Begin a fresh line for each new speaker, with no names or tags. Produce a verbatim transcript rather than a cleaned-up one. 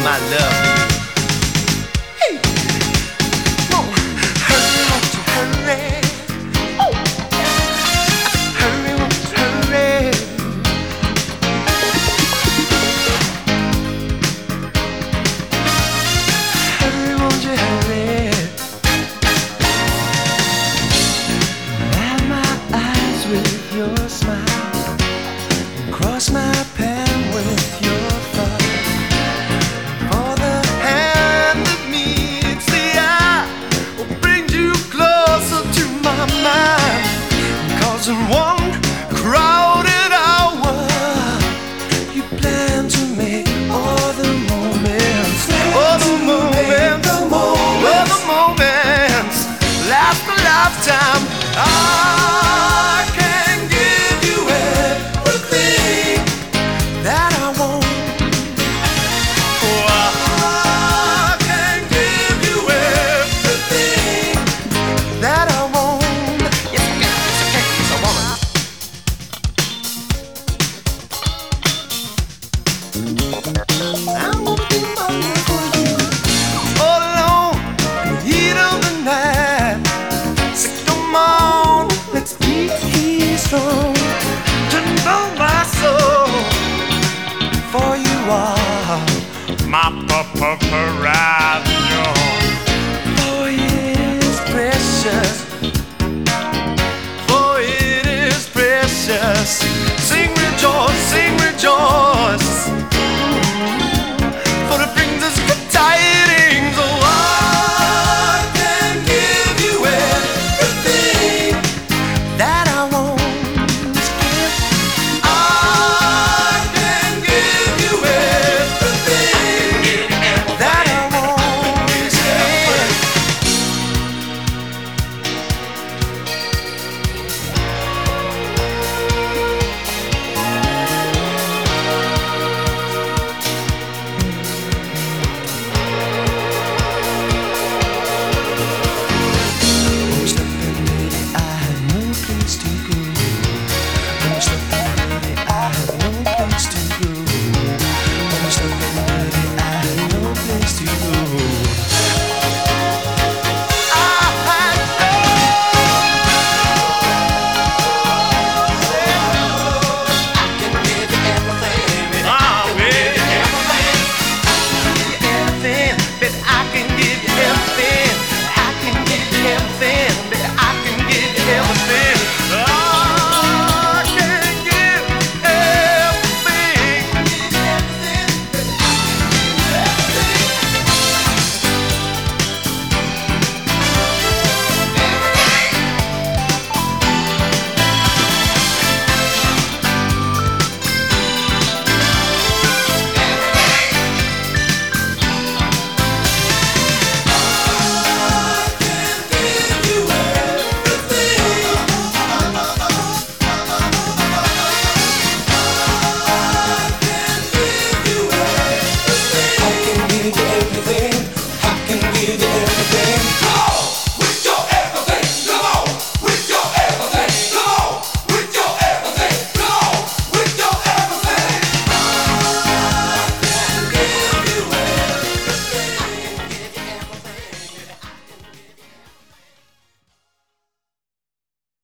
my love for you. Hey, oh, hurry, won't you hurry? Oh, hurry, won't you hurry? Hurry, won't you hurry? Light my eyes with your smile, cross my pen with your thought. For the hand that meets the eye will bring you closer to my mind. 'Cause in one crowded hour you plan to make all the moments, all the moments, all the moments last a lifetime. I can give you everything that I want. Oh, I can give you everything that I want. Yes, I can. Yes, I can. Yes, I want it. I'm gonna do my love for you. All alone in the heat of the night. So come on, let's be strong. To know my soul, for you are my pa-pa-pa-radio. For it is precious, for it is precious. Sing rejoice, sing rejoice.